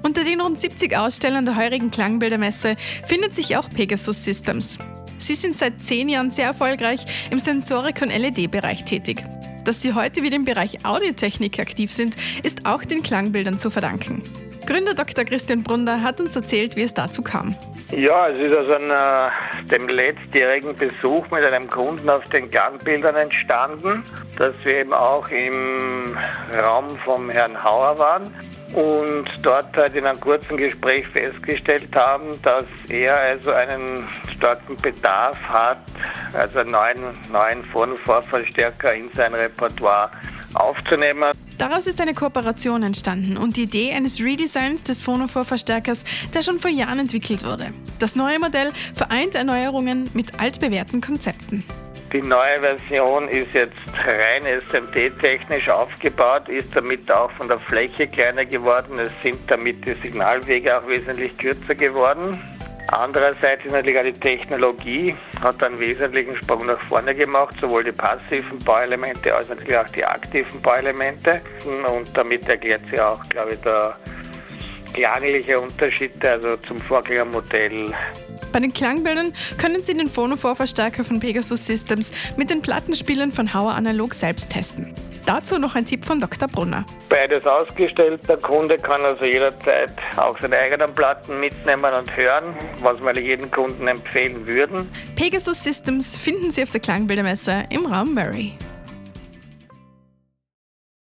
Unter den rund 70 Ausstellern der heurigen Klangbildermesse findet sich auch Pegasus Systems. Sie sind seit 10 Jahren sehr erfolgreich im Sensorik- und LED-Bereich tätig. Dass sie heute wieder im Bereich Audiotechnik aktiv sind, ist auch den Klangbildern zu verdanken. Gründer Dr. Christian Brunner hat uns erzählt, wie es dazu kam. Ja, es ist aus dem letztjährigen Besuch mit einem Kunden auf den Klangbildern entstanden, dass wir eben auch im Raum vom Herrn Hauer waren und dort halt in einem kurzen Gespräch festgestellt haben, dass er also einen starken Bedarf hat, also einen neuen Phono-4-Verstärker in sein Repertoire aufzunehmen. Daraus ist eine Kooperation entstanden und die Idee eines Redesigns des Phono-4-Verstärkers, der schon vor Jahren entwickelt wurde. Das neue Modell vereint Erneuerungen mit altbewährten Konzepten. Die neue Version ist jetzt rein SMD-technisch aufgebaut, ist damit auch von der Fläche kleiner geworden. Es sind damit die Signalwege auch wesentlich kürzer geworden. Andererseits ist natürlich auch die Technologie, hat einen wesentlichen Sprung nach vorne gemacht, sowohl die passiven Bauelemente als natürlich auch die aktiven Bauelemente. Und damit erklärt sich auch, glaube ich, der klangliche Unterschied also zum Vorgängermodell. Bei den Klangbildern können Sie den Phono-4-Verstärker von Pegasus Systems mit den Plattenspielern von Hauer Analog selbst testen. Dazu noch ein Tipp von Dr. Brunner. Beides ausgestellt. Der Kunde kann also jederzeit auch seine eigenen Platten mitnehmen und hören, was wir jedem Kunden empfehlen würden. Pegasus Systems finden Sie auf der Klangbildermesse im Raum Murray.